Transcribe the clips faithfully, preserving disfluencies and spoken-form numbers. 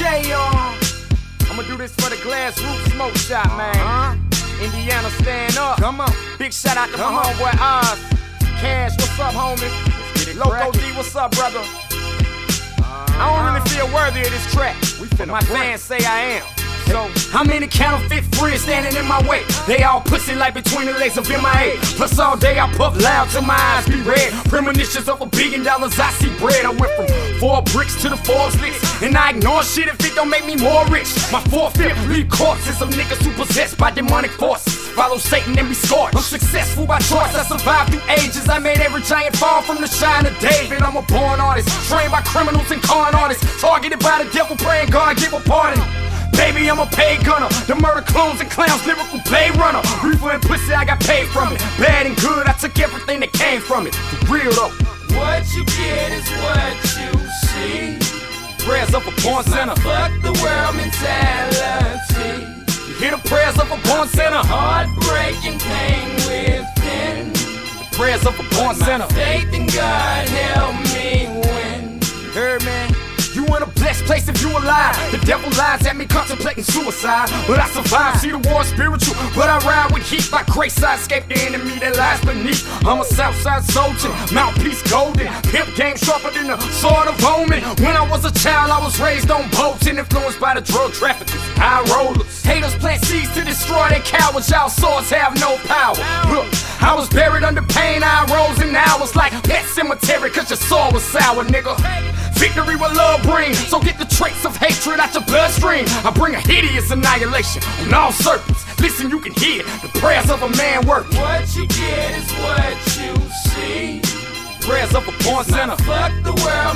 say, uh, I'ma do this for the Glass Roots Smoke Shop, man. Uh-huh. Indiana, stand up. Come on. Big shout out to Come my on. homeboy Oz. Cash, what's up, homie? Let's get it Loco crackin'. D, what's up, brother? Uh-huh. I don't really feel worthy of this track, but my fans say I am. So, how many counterfeit friends standing in my way? They all pussy like between the legs of M I A. Plus all day I puff loud till my eyes be red. Premonitions of a billion dollars, I see bread. I went from four bricks to the Forbes list, and I ignore shit if it don't make me more rich. My four-fifth lead corpses of niggas who possessed by demonic forces. Follow Satan and be scorched. I'm successful by choice, I survived through ages. I made every giant fall from the shine of David. I'm a born artist, trained by criminals and con artists, targeted by the devil, praying God give a pardon. Baby, I'm a paid gunner, the murder clones and clowns, lyrical Blade Runner. Reefer and pussy, I got paid from it. Bad and good, I took everything that came from it. For real though. What you get is what you see. Prayers up a born sinner. Fuck the world mentality. You hear the prayers of a born sinner. Heartbreaking pain within. The prayers of a born sinner. Faith in God help me win. You heard, man? You in a blessed place if you alive. The devil lies at me contemplating suicide, but I survive. See the war spiritual, but I ride with heat. By grace I escape the enemy that lies beneath. I'm a Southside soldier, mouthpiece golden, pimp game sharper than the sword of Omen. When I was a child I was raised on boats and influenced by the drug traffickers, high rollers. Haters plant seeds to destroy their cowards. Y'all swords have no power. Look, I was buried under pain, I rose and now it's like pet cemetery, cause your soul was sour, nigga. Victory with love brings, so get the traits of hatred out your bloodstream. I bring a hideous annihilation on all serpents. Listen, you can hear the prayers of a man work. What you get is what you see. Prayers of a born sinner. Fuck the world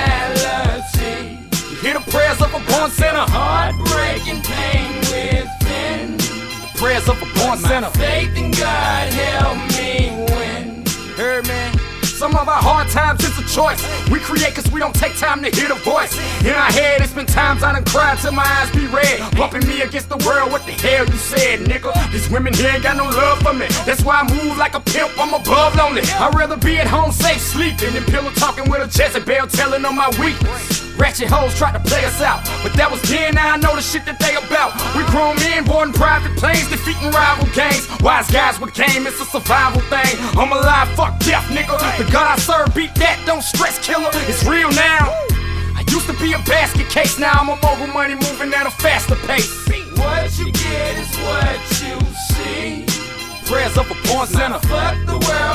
mentality. You hear the prayers of a born sinner. Heartbreaking pain within. The prayers of a born sinner. Faith in God help me win. Heard, man? Some of our hard times is a choice. We create cause we don't take time to hear the voice. In our head, it's been times I done cried till my eyes be red. Bumping me against the world, what the hell you said, nigga? These women here ain't got no love for me. That's why I move like a pimp, I'm above lonely. I'd rather be at home safe sleeping than pillow talking with a Jezebel telling on my weakness. Ratchet hoes tried to play us out, but that was then, now I know the shit that they about. We grown men, boarding private planes, defeating rival gangs. Wise guys with game, it's a survival thing. I'm alive, fuck death, nigga. The God I serve beat that, don't stress, killer. It's real now. I used to be a basket case, now I'm a mogul money moving at a faster pace. What you get is what you see. Prayers of a born sinner. Fuck the world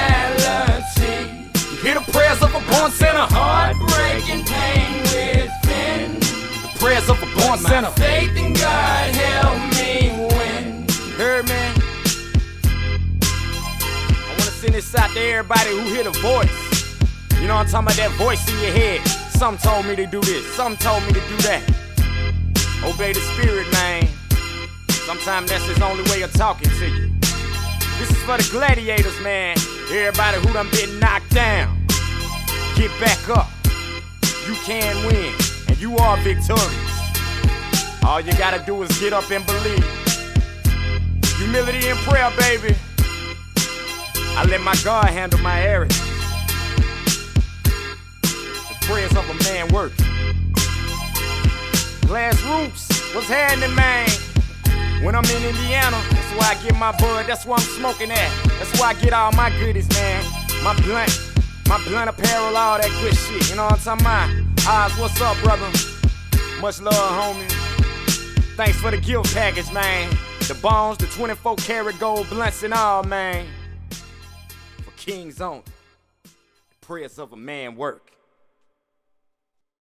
mentality. You hear the prayers of a born sinner. Heartbreaking pain within. The prayers of a born sinner. Faith in God help me win. You heard, man? I wanna send this out to everybody who hear the voice. You know what I'm talking about, that voice in your head. Some told me to do this, some told me to do that. Obey the spirit, man. Sometimes that's his only way of talking to you. This is for the gladiators, man. Everybody who done been knocked down. Get back up. You can win, and you are victorious. All you gotta do is get up and believe. Humility and prayer, baby. I let my God handle my areas. The prayers of a man work. Glass Roots, what's happening, man? When I'm in Indiana, that's why I get my bud, that's why I'm smoking at. That's why I get all my goodies, man. My blunt, my blunt apparel, all that good shit. You know what I'm talking about? Oz, what's up, brother? Much love, homie. Thanks for the gift package, man. The bones, the twenty-four karat gold blunts and all, man. For King's Own, the prayers of a man work.